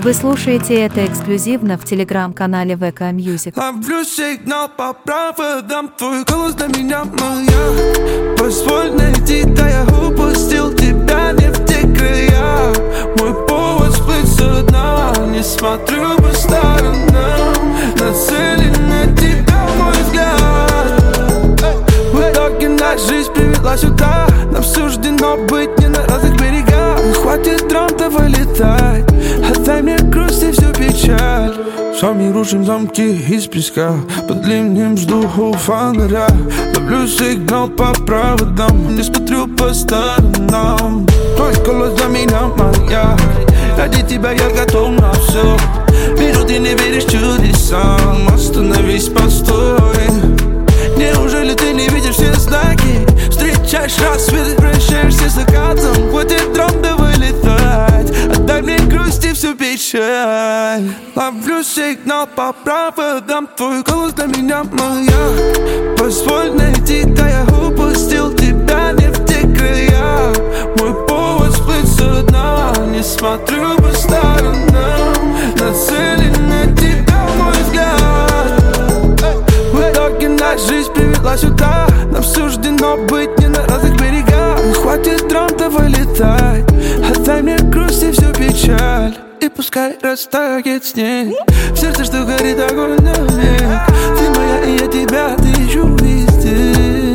Вы слушаете это эксклюзивно в телеграм-канале ВК Music. Ловлю сигнал по проводам, твой голос для меня моя. Позволь найти, да я упустил тебя не в те края. Мой повод сплыть со дна, не смотрю по сторонам. Нацелен на тебя мой взгляд. В итоге наша жизнь привела сюда. Нам суждено быть не на разных берегах. Хватит драм, давай летать. Отдай мне грусть и всю печаль. Сами рушим замки из песка. Под ливнем жду у фонаря. Ловлю сигнал по проводам, не смотрю по сторонам. Твой голос для меня моя. Ради тебя я готов на все. Вижу, ты не веришь чудесам. Остановись, постой. Неужели ты не видишь все знаки? Встречаешь рассвет, прощаешься с закатом. Хватит драм, давай летать. Отдай мне грусть и всю печаль. Ловлю сигнал по проводам, твой голос для меня моя. Позволь найти, да я упустил тебя не в те края. Мой повод сплыть со дна, не смотрю по сторонам. Нацелен на тебя мой взгляд. В итоге наша жизнь привела сюда. Нам суждено быть не на разных берегах. Хватит драм, давай летать. Отдай мне грусть и всю печаль. И пускай растает снег. В сердце, что горит огонь навек. Ты моя, и я тебя ищу везде.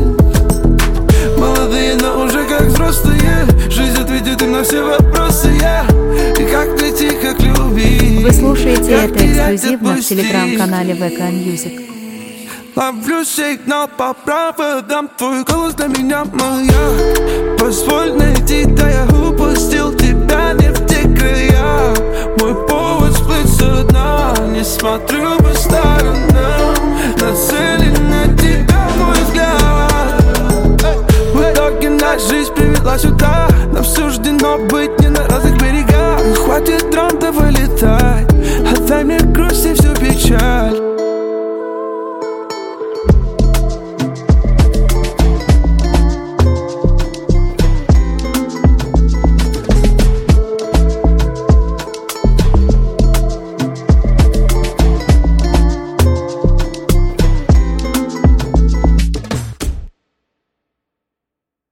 Молодые, но уже как взрослые. Жизнь ответит им на все вопросы. И как найти, как любить. Вы слушаете это эксклюзивно в телеграм-канале ВК Music. Ловлю сигнал по проводам, твой голос для меня моя. Позволь найти, да я упустил тебя не в те края. Мой повод сплыть со дна, не смотрю по сторонам. Нацелен на тебя мой взгляд. В итоге наша жизнь привела сюда.